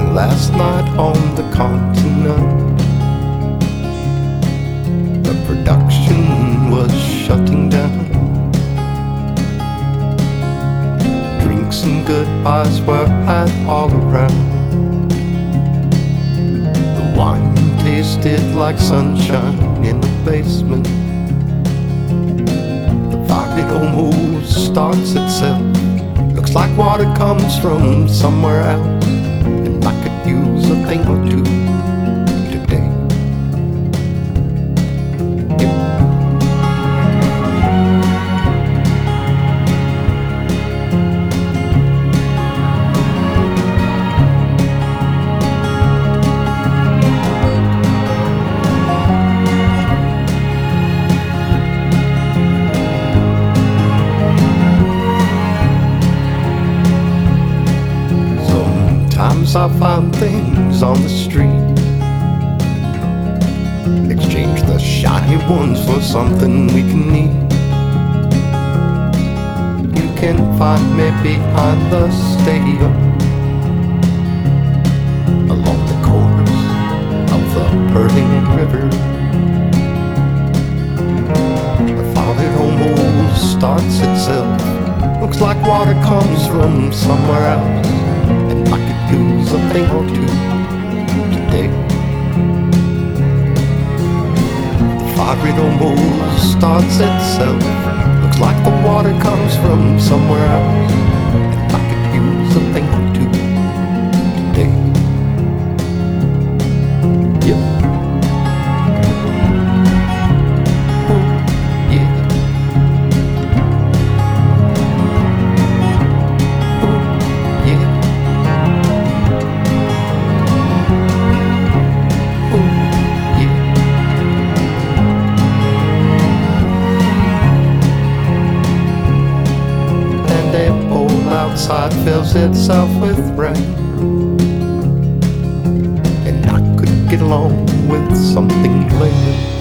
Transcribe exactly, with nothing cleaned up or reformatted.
last night on the continent, the production was shutting down. Drinks and goodbyes were had all around. The wine tasted like sunshine in the basement. The fire it almost starts itself. Looks like water comes from somewhere else, and I could use a thing or two today. Yep. Sometimes I find things on the street, exchange the shiny ones for something we can eat. You can find me behind the stadium, along the course of the purling river. The thought it almost starts itself. Looks like water comes from somewhere else, and I could use a thing or two today. The fire it almost starts itself. Looks like the water comes from somewhere else, and I could use a thing or two today. Yep. Outside fills itself with rain, and I could get along with something later.